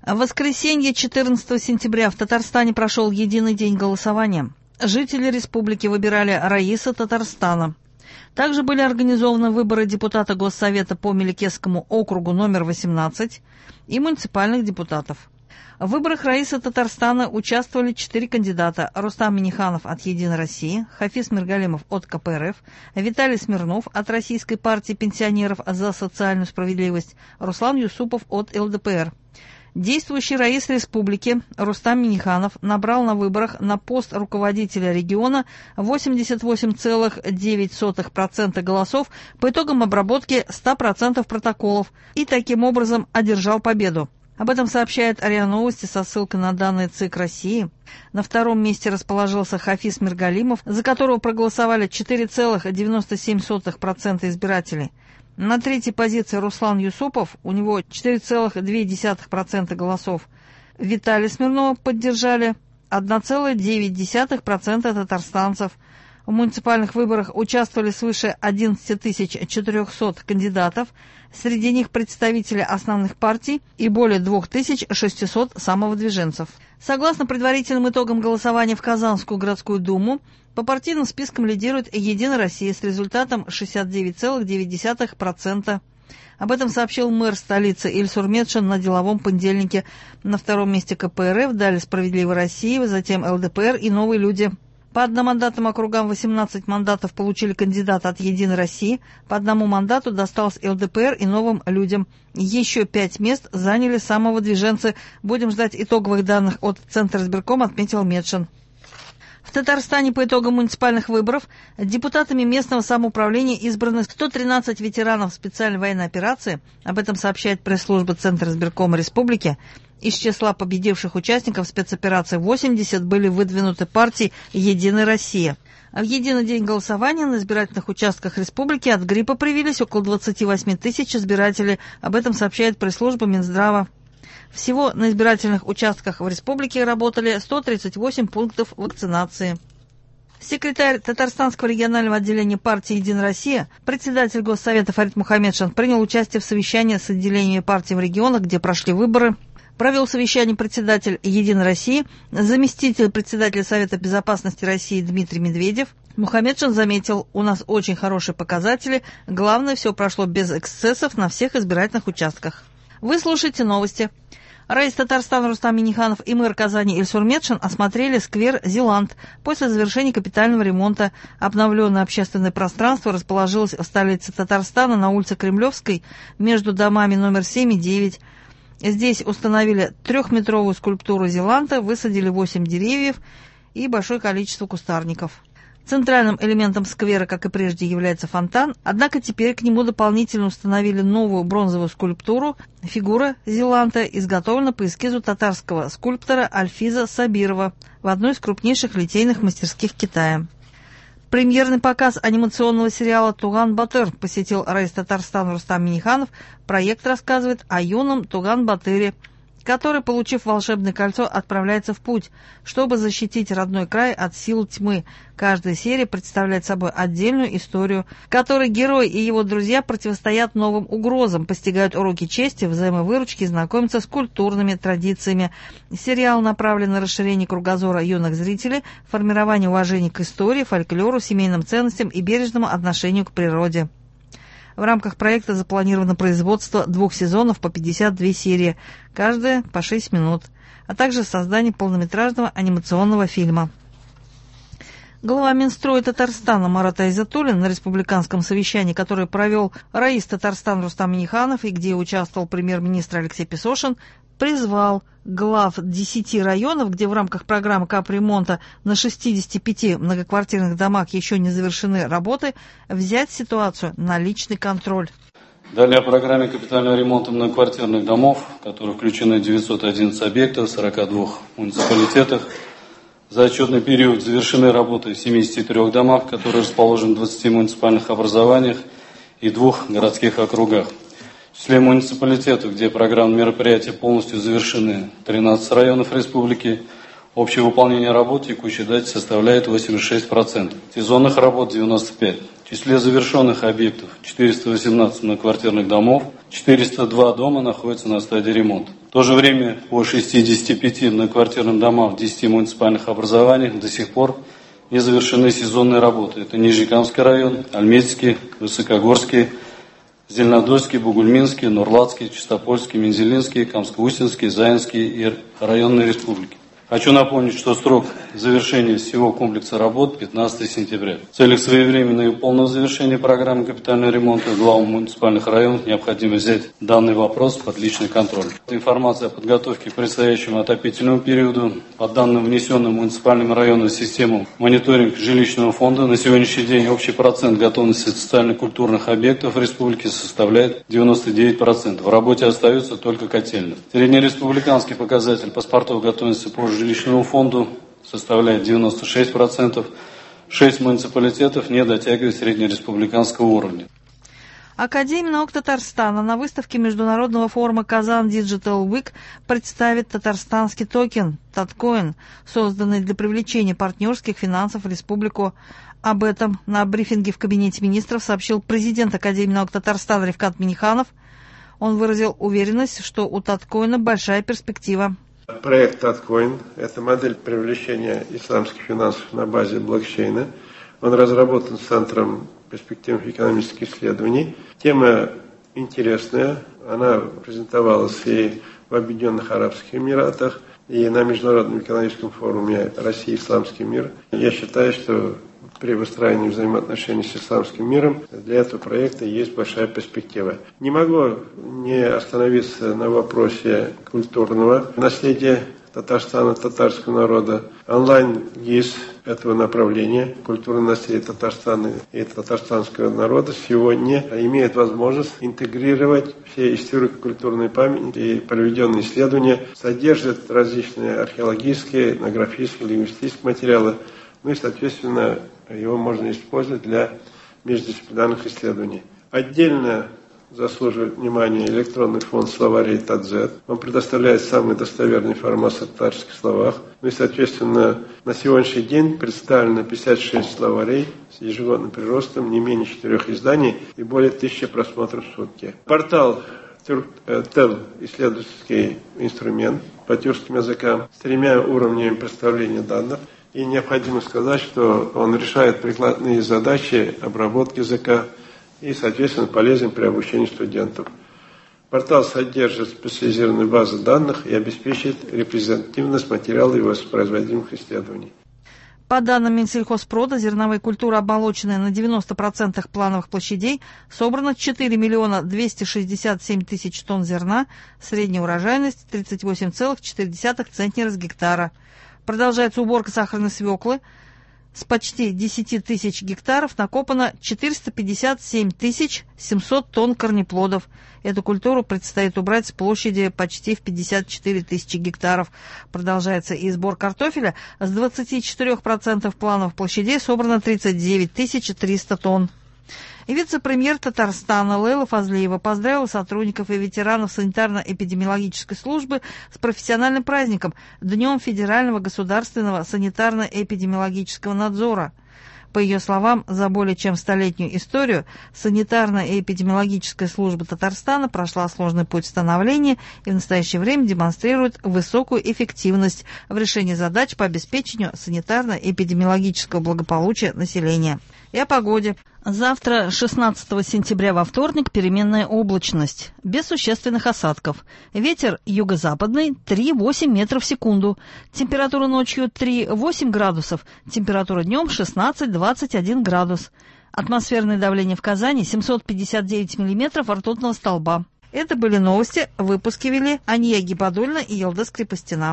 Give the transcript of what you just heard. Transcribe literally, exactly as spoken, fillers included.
В воскресенье, четырнадцатого сентября, в Татарстане прошел единый день голосования. Жители республики выбирали раиса Татарстана. Также были организованы выборы депутата Госсовета по Меликесскому округу номер восемнадцать и муниципальных депутатов. В выборах раиса Татарстана участвовали четыре кандидата: Рустам Минниханов от «Единой России», Хафиз Миргалимов от ка пэ эр эф, Виталий Смирнов от Российской партии пенсионеров за социальную справедливость, Руслан Юсупов от эл дэ пэ эр. Действующий раис республики Рустам Минниханов набрал на выборах на пост руководителя региона восемьдесят восемь целых девять сотых процента голосов по итогам обработки ста процентов протоколов и таким образом одержал победу. Об этом сообщает РИА Новости со ссылкой на данные ЦИК России. На втором месте расположился Хафиз Миргалимов, за которого проголосовали четыре целых девяносто семь сотых процента избирателей. На третьей позиции Руслан Юсупов, у него четыре целых две десятых процента голосов. Виталия Смирнова поддержали одна целая девять десятых процента татарстанцев. В муниципальных выборах участвовали свыше одиннадцати тысяч четырехсот кандидатов, среди них представители основных партий и более двух тысяч шестисот самовыдвиженцев. Согласно предварительным итогам голосования в Казанскую городскую думу, по партийным спискам лидирует «Единая Россия» с результатом шестьдесят девять целых девять десятых процента. Об этом сообщил мэр столицы Ильсур Метшин на деловом понедельнике. На втором месте ка пэ эр эф, далее «Справедливая Россия», затем эл дэ пэ эр и «Новые люди». По одномандатным округам восемнадцать мандатов получили кандидаты от «Единой России», по одному мандату досталось эл дэ пэ эр и «Новым людям». Еще пять мест заняли самовыдвиженцы. Будем ждать итоговых данных от Центра избиркома, отметил Метшин. В Татарстане по итогам муниципальных выборов депутатами местного самоуправления избраны сто тринадцать ветеранов специальной военной операции. Об этом сообщает пресс-служба Центра избиркома республики. Из числа победивших участников спецоперации восемьдесят были выдвинуты партией «Единая Россия». А в единый день голосования на избирательных участках республики от гриппа привились около двадцати восьми тысяч избирателей. Об этом сообщает пресс-служба Минздрава. Всего на избирательных участках в республике работали сто тридцать восемь пунктов вакцинации. Секретарь Татарстанского регионального отделения партии «Единая Россия», председатель Госсовета Фарид Мухаммедшин принял участие в совещании с отделениями партий в регионах, где прошли выборы. Провел совещание председатель «Единой России», заместитель председателя Совета безопасности России Дмитрий Медведев. Мухаммедшин заметил: у нас очень хорошие показатели, главное, все прошло без эксцессов на всех избирательных участках. Вы слушаете новости. Раис Татарстана Рустам Минниханов и мэр Казани Ильсур Метшин осмотрели сквер «Зеланд». После завершения капитального ремонта обновленное общественное пространство расположилось в столице Татарстана на улице Кремлевской между домами номер семь и девять. Здесь установили трехметровую скульптуру «Зеланда», высадили восемь деревьев и большое количество кустарников. Центральным элементом сквера, как и прежде, является фонтан, однако теперь к нему дополнительно установили новую бронзовую скульптуру. Фигура Зеланда изготовлена по эскизу татарского скульптора Альфиза Сабирова в одной из крупнейших литейных мастерских Китая. Премьерный показ анимационного сериала «Туган Батыр» посетил раис Татарстана Рустам Минниханов. Проект рассказывает о юном Туган Батыре, который, получив волшебное кольцо, отправляется в путь, чтобы защитить родной край от сил тьмы. Каждая серия представляет собой отдельную историю, в которой герой и его друзья противостоят новым угрозам, постигают уроки чести, взаимовыручки и знакомятся с культурными традициями. Сериал направлен на расширение кругозора юных зрителей, формирование уважения к истории, фольклору, семейным ценностям и бережному отношению к природе. В рамках проекта запланировано производство двух сезонов по пятьдесят две серии, каждая по шесть минут, а также создание полнометражного анимационного фильма. Глава Минстроя Татарстана Марат Айзатуллин на республиканском совещании, которое провел раис Татарстана Рустам Минниханов и где участвовал премьер-министр Алексей Песошин, призвал глав десяти районов, где в рамках программы капремонта на шестидесяти пяти многоквартирных домах еще не завершены работы, взять ситуацию на личный контроль. Далее о программе капитального ремонта многоквартирных домов, в которую включены девятьсот одиннадцать объектов в сорока двух муниципалитетах. За отчетный период завершены работы в семидесяти трёх домах, которые расположены в двадцати муниципальных образованиях и двух городских округах. В числе муниципалитетов, где программные мероприятия полностью завершены, тринадцать районов республики, Общее выполнение работ в текущей дате составляет восемьдесят шесть процентов. Сезонных работ девяносто пять процентов. В числе завершенных объектов четыреста восемнадцать многоквартирных домов, четыреста два дома находятся на стадии ремонта. В то же время по шестидесяти пяти многоквартирным домам в десяти муниципальных образованиях до сих пор не завершены сезонные работы. Это Нижнекамский район, Альметьевский, Высокогорский, Зеленодольский, Бугульминский, Нурлатский, Чистопольский, Мензелинский, Камско-Устинский, Заинский и районные республики. Хочу напомнить, что срок завершения всего комплекса работ пятнадцатого сентября. В целях своевременного и полного завершения программы капитального ремонта главам муниципальных районов необходимо взять данный вопрос под личный контроль. Информация о подготовке к предстоящему отопительному периоду. По данным, внесенным муниципальным районам в систему мониторинг жилищного фонда, на сегодняшний день общий процент готовности социально-культурных объектов в республике составляет девяносто девять процентов. В работе остаются только котельные. Среднереспубликанский показатель паспортов готовности по жилищному фонду составляет девяносто шесть процентов. Шесть муниципалитетов не дотягивают среднереспубликанского уровня. Академия наук Татарстана на выставке международного форума «Казан Digital Week» представит татарстанский токен «Таткоин», созданный для привлечения партнерских финансов в республику. Об этом на брифинге в кабинете министров сообщил президент Академии наук Татарстана Рифкат Миниханов. Он выразил уверенность, что у Таткоина большая перспектива. Проект Таткоин – это модель привлечения исламских финансов на базе блокчейна. Он разработан Центром перспективных экономических исследований. Тема интересная. Она презентовалась и в Объединенных Арабских Эмиратах, и на Международном экономическом форуме «Россия. Исламский мир». Я считаю, что при выстраивании взаимоотношений с исламским миром для этого проекта есть большая перспектива. Не могу не остановиться на вопросе культурного наследия Татарстана, татарского народа. Онлайн-ГИС этого направления, культурное наследие Татарстана и татарстанского народа, сегодня имеет возможность интегрировать все историко-культурные памяти и проведенные исследования, содержит различные археологические, этнографические, лингвистические материалы, ну и, соответственно, его можно использовать для междисциплинарных исследований. Отдельно заслуживает внимания электронный фонд словарей Тадзет. Он предоставляет самые достоверные информацию о татарских словах. Ну и, соответственно, на сегодняшний день представлено пятьдесят шесть словарей с ежегодным приростом не менее четырех изданий и более тысячи просмотров в сутки. Портал ТЭЛ – исследовательский инструмент по тюркским языкам с тремя уровнями представления данных. И необходимо сказать, что он решает прикладные задачи обработки языка и, соответственно, полезен при обучении студентов. Портал содержит специализированную базу данных и обеспечивает репрезентативность материала и воспроизводимых исследований. По данным Минсельхозпрода, зерновые культуры, обмолоченные на девяноста процентах плановых площадей, собрано четыре миллиона двести шестьдесят семь тысяч тонн зерна, средняя урожайность тридцать восемь целых четыре десятых центнера с гектара. Продолжается уборка сахарной свеклы. С почти десяти тысяч гектаров накопано четыреста пятьдесят семь тысяч семьсот тонн корнеплодов. Эту культуру предстоит убрать с площади почти в пятьдесят четыре тысячи гектаров. Продолжается и сбор картофеля. С двадцати четырёх процентов плановых площадей собрано тридцать девять тысяч триста тонн. И вице-премьер Татарстана Лейла Фазлиева поздравила сотрудников и ветеранов санитарно-эпидемиологической службы с профессиональным праздником – Днем Федерального государственного санитарно-эпидемиологического надзора. По ее словам, за более чем столетнюю историю санитарно-эпидемиологическая служба Татарстана прошла сложный путь становления и в настоящее время демонстрирует высокую эффективность в решении задач по обеспечению санитарно-эпидемиологического благополучия населения. И о погоде. Завтра, шестнадцатого сентября, во вторник, переменная облачность, без существенных осадков. Ветер юго-западный три-восемь метров в секунду. Температура ночью три-восемь градусов. Температура днем шестнадцать-двадцать один градус. Атмосферное давление в Казани семьсот пятьдесят девять миллиметров ртутного столба. Это были новости. Выпуски вели Ания Гибадульна и Елдыс Крепостина.